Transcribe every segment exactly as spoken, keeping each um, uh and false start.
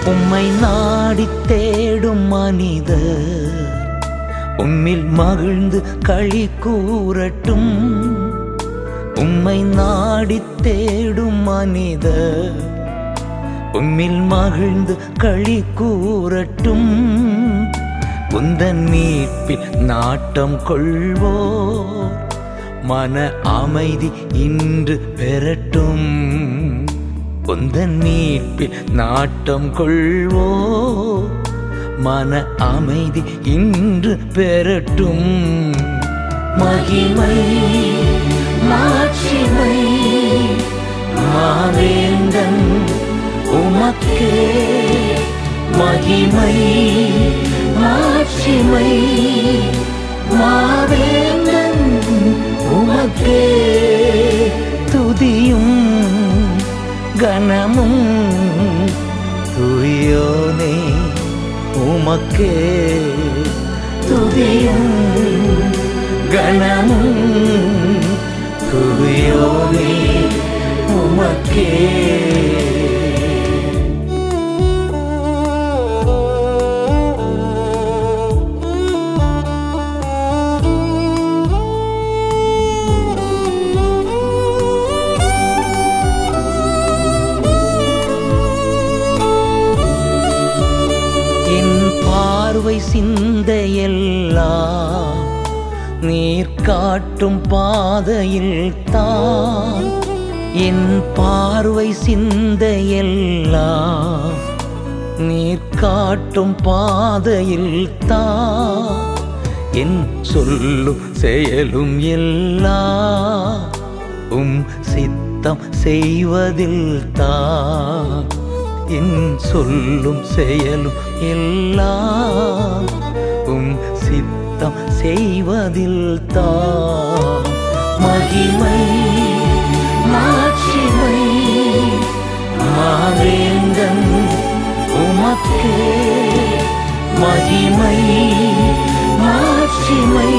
உம்மை நாடி தேடும் மனிதர் உம்மில் மகிழ்ந்து களி கூறட்டும். உம்மை நாடி தேடும் மனிதர் உம்மில் மகிழ்ந்து களி கூறட்டும். உந்தன் மீட்பில் நாட்டம் கொள்வோர் மன அமைதி இன்று பெறட்டும். உந்தன் மீட்பில் நாட்டம் கொள்வோர் மன அமைதி இன்று பெறட்டும். மகிமை மாட்சிமை மாவேந்தன் உமக்கே. மகிமை மாட்சிமை மாவேந்தன் உமக்கே. துதியும் கனமும் துதியோனே உமக்கே. துதியும் கனமும் துதியோனே உமக்கே. பார்வை சிந்தையெல்லாம் நீர் காட்டும் பாதையில் தான். என் பார்வை சிந்தையெல்லாம் நீர் காட்டும் பாதையில் தான். என் சொல்லும் செயலும் எல்லாம் உம் சித்தம் செய்வதில் தான். என் சொல்லும் செயலும் எல்லாம் உம் சித்தம் செய்வதில் தான். மகிமை மாட்சிமை மாவேந்தன் உமக்கே. மகிமை மாட்சிமை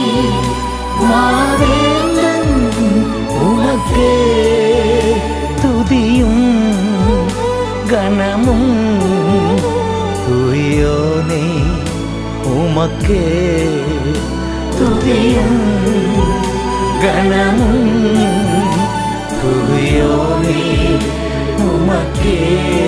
மாவேந்தன் உமக்கே. துதியும் கனமும் துதியோனே உமக்கே. துதியும் கனமும் துதியோனே உமக்கே.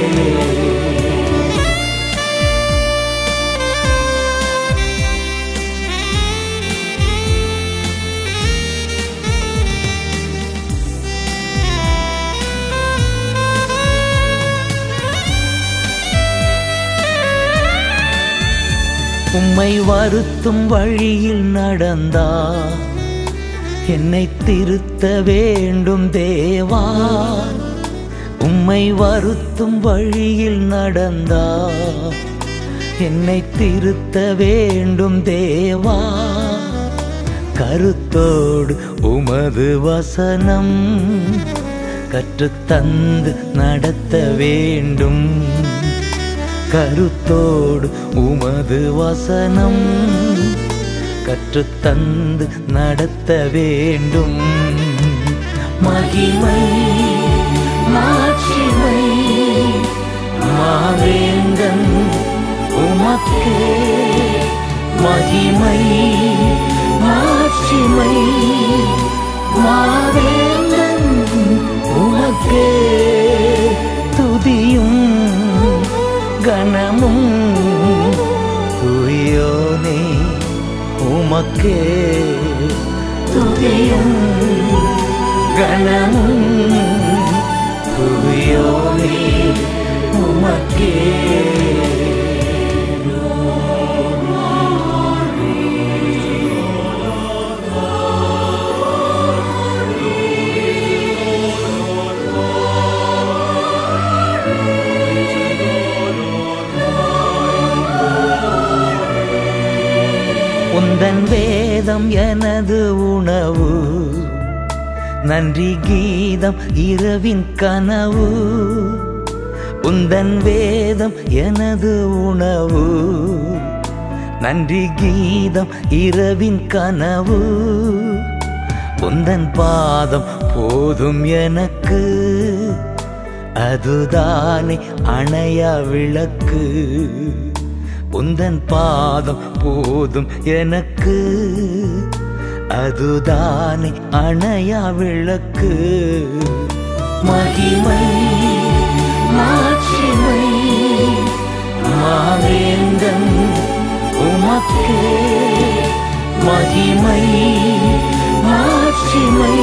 உம்மை வருத்தும் வழியில் நடந்தா என்னை திருத்த வேண்டும் தேவா. உம்மை வருத்தும் வழியில் நடந்தா என்னை திருத்த வேண்டும் தேவா. கருத்தோடு உமது வசனம் கற்றுத்தந்து நடத்த வேண்டும். கருத்தோடு உமது வசனம் கற்றுத்தந்து நடத்த வேண்டும். மகிமை மாட்சிமை மாவேந்தன் உமக்கே. மகிமை மாட்சிமை மாவேந்தன் உமக்கே. துதியும் கனமும் துதியோனே உமக்கே. துதியும் கனமும் துதியோனே உமக்கே. உந்தன் வேதம் எனது உணவு, நன்றி கீதம் இரவின் கனவு. உந்தன் வேதம் எனது உணவு, நன்றி கீதம் இரவின் கனவு. உந்தன் பாதம் போதும் எனக்கு, அதுதானே அணையா விளக்கு. உந்தன் பாதம் போதும் எனக்கு, அதுதானே அணையா விளக்கு. மகிமை மாட்சிமை மாவேந்தன் உமக்கே, மகிமை மாட்சிமை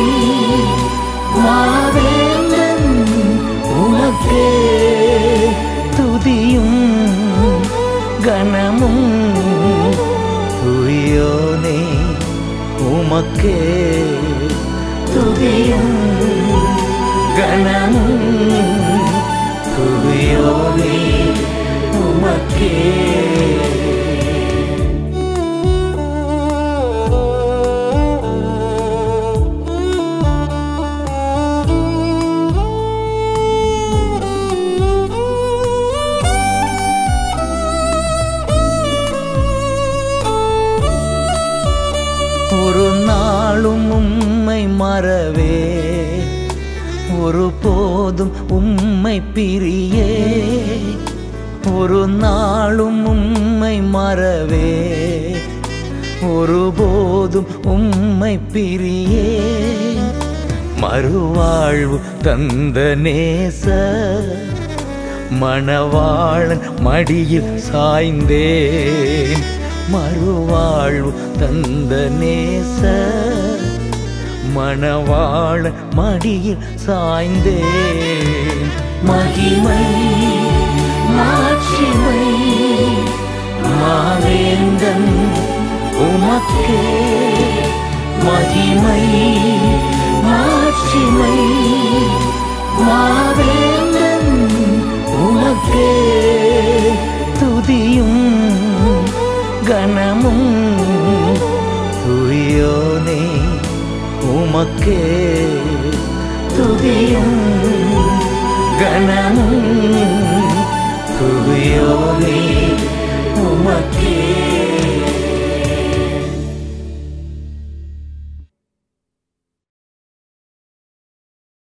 மாவேந்தன் உமக்கே. துதியும் கனமும் துதியோனே உமக்கே, துதியும் கனமும் துதியோனே உமக்கே. ஒரு நாளும் உம்மை மறவே, ஒரு போதும் உம்மை பிரியே. ஒரு நாளும் உம்மை மறவே, ஒரு போதும் உம்மை பிரியே. மறுவாழ்வு தந்த நேச மணவாளன் மடியில் சாய்ந்தேன். மறுவாழ்வு தந்த நேச மணவாளன் மடியில் சாய்ந்தேன். மகிமை மாட்சிமை மாவேந்தன் உமக்கே, மகிமை மாட்சிமை மாவேந்தன் உமக்கே. துதியும் கனமும் துதியோனே உமக்கே, துதியும் கனமும் துதியோனே உமக்கே.